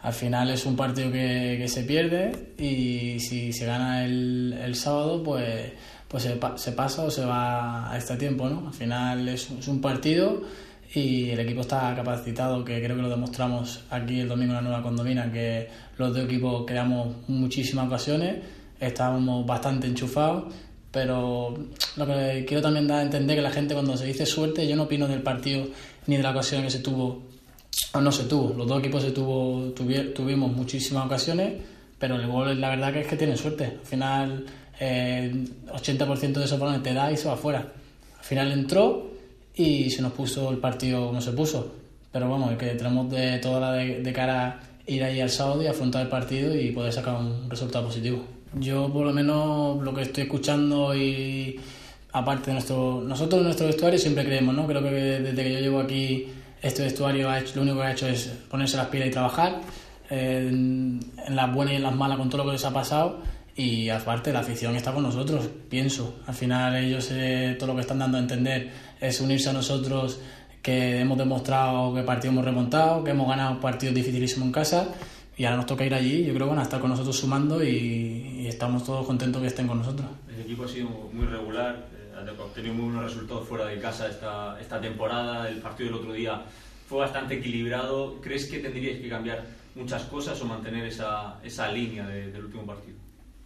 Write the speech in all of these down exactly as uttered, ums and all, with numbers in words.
Al final es un partido que, que se pierde y si se gana el, el sábado, pues, pues se, se pasa o se va a extra tiempo, ¿no? Al final es, es un partido y el equipo está capacitado, que creo que lo demostramos aquí el domingo en la Nueva Condomina, que los dos equipos creamos muchísimas ocasiones, estábamos bastante enchufados, pero lo que quiero también dar a entender que la gente, cuando se dice suerte, yo no opino del partido ni de la ocasión que se tuvo o no se tuvo. Los dos equipos se tuvo, tuvi, tuvimos muchísimas ocasiones, pero el gol, la verdad que es que tienen suerte. Al final eh, ochenta por ciento de esos balones te da y se va fuera. Al final entró y se nos puso el partido como se puso, pero vamos, es que tenemos de toda la de, de cara ir ahí al sábado y afrontar el partido y poder sacar un resultado positivo. Yo por lo menos lo que estoy escuchando, y aparte de nuestro, nosotros en nuestro vestuario siempre creemos, ¿no? Creo que desde que yo llevo aquí este vestuario ha hecho, lo único que ha hecho es ponerse las pilas y trabajar eh, en, en las buenas y en las malas con todo lo que les ha pasado. Y aparte la afición está con nosotros, pienso. Al final ellos eh, todo lo que están dando a entender es unirse a nosotros, que hemos demostrado que partido hemos remontado, que hemos ganado partidos dificilísimos en casa y ahora nos toca ir allí. Yo creo que van a estar con nosotros sumando y, y estamos todos contentos que estén con nosotros. El equipo ha sido muy regular, eh, ha obtenido muy buenos resultados fuera de casa esta, esta temporada. El partido del otro día fue bastante equilibrado. ¿Crees que tendríais que cambiar muchas cosas o mantener esa, esa línea de, del último partido?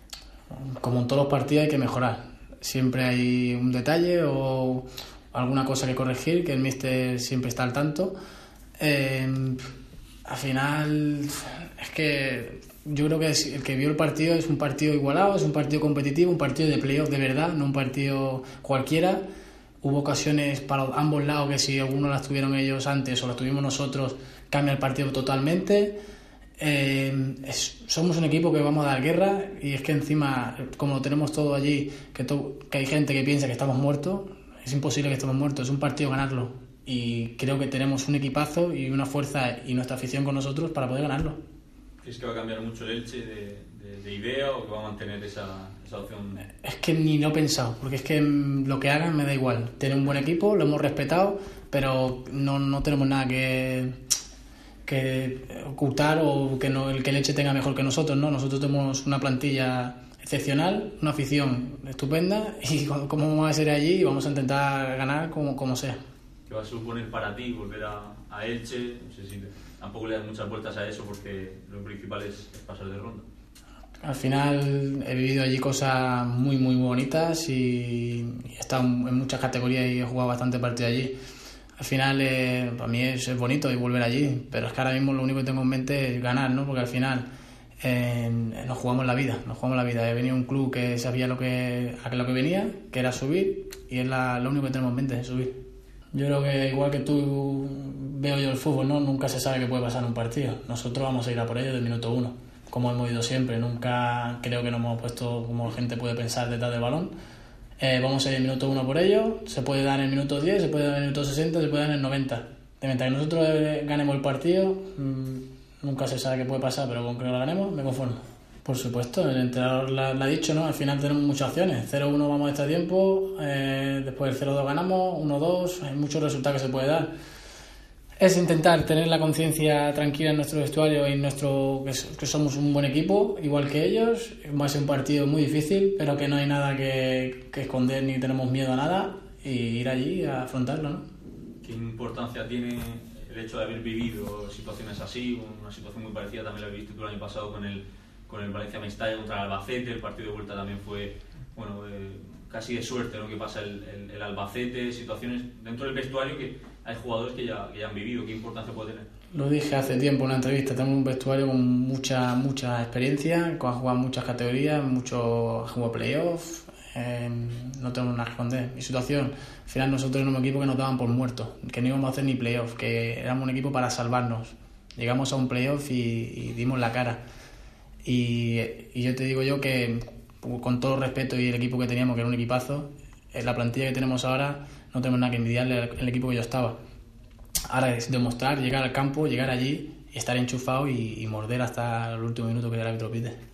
Como en todos los partidos hay que mejorar. Siempre hay un detalle o alguna cosa que corregir, que el míster siempre está al tanto. Eh, al final es que yo creo que el que vio el partido es un partido igualado, es un partido competitivo, un partido de playoff de verdad, no un partido cualquiera. Hubo ocasiones para ambos lados que si alguno las tuvieron ellos antes o las tuvimos nosotros, cambia el partido totalmente. Eh, es, somos un equipo que vamos a dar guerra y es que encima, como lo tenemos todo allí, que, to, que hay gente que piensa que estamos muertos, es imposible que estemos muertos, es un partido ganarlo y creo que tenemos un equipazo y una fuerza y nuestra afición con nosotros para poder ganarlo. ¿Crees que va a cambiar mucho el Elche de, de, de idea o que va a mantener esa, esa opción? Es que ni lo he pensado, porque es que lo que hagan me da igual. Tiene un buen equipo, lo hemos respetado, pero no, no tenemos nada que... que ocultar o que, no, el que el Elche tenga mejor que nosotros, ¿no? Nosotros tenemos una plantilla excepcional, una afición estupenda y como vamos a ser allí vamos a intentar ganar como, como sea. ¿Qué va a suponer para ti volver a, a Elche? No sé si tampoco le das muchas vueltas a eso porque lo principal es, es pasar de ronda. Al final he vivido allí cosas muy muy bonitas y he estado en muchas categorías y he jugado bastante partido allí. Al final, eh, para mí es, es bonito y volver allí, pero es que ahora mismo lo único que tengo en mente es ganar, ¿no? Porque al final eh, nos jugamos la vida, nos jugamos la vida. He venido a un club que sabía lo que, a lo que venía, que era subir, y es la, lo único que tenemos en mente, es subir. Yo creo que igual que tú veo yo el fútbol, ¿no? Nunca se sabe qué puede pasar en un partido. Nosotros vamos a ir a por ello del minuto uno, como hemos ido siempre. Nunca creo que nos hemos puesto, como la gente puede pensar, detrás del balón. Eh, vamos a ir en el minuto uno por ello, se puede dar en el minuto diez, se puede dar en el minuto sesenta, se puede dar en el noventa. De mientras que nosotros ganemos el partido, mmm, nunca se sabe qué puede pasar, pero con que lo ganemos me conformo. Por supuesto, el entrenador lo ha dicho, ¿no? Al final tenemos muchas opciones. cero uno vamos a este tiempo, eh, después el cero dos ganamos, uno dos, hay muchos resultados que se puede dar. Es intentar tener la conciencia tranquila en nuestro vestuario y en nuestro que, que somos un buen equipo, igual que ellos. Va a ser un partido muy difícil, pero que no hay nada que, que esconder ni tenemos miedo a nada y ir allí a afrontarlo, ¿no? ¿Qué importancia tiene el hecho de haber vivido situaciones así? Una situación muy parecida también la viste tú el año pasado con el, con el Valencia Mestalla contra el Albacete. El partido de vuelta también fue, bueno, eh, casi de suerte, ¿no? Que pasa el, el, el Albacete, situaciones dentro del vestuario que hay jugadores que ya, que ya han vivido. ¿Qué importancia puede tener? Lo dije hace tiempo en una entrevista, tenemos un vestuario con mucha mucha experiencia, con jugado muchas categorías, mucho ha jugado playoff, eh, no tenemos nada que esconder. Mi situación, al final nosotros éramos un equipo que nos daban por muertos, que no íbamos a hacer ni playoff, que éramos un equipo para salvarnos. Llegamos a un playoff y, y dimos la cara. Y, y yo te digo yo que con todo el respeto y el equipo que teníamos, que era un equipazo, en la plantilla que tenemos ahora no tenemos nada que envidiarle al equipo que yo estaba. Ahora es demostrar, llegar al campo, llegar allí, estar enchufado y, y morder hasta el último minuto que el árbitro pide.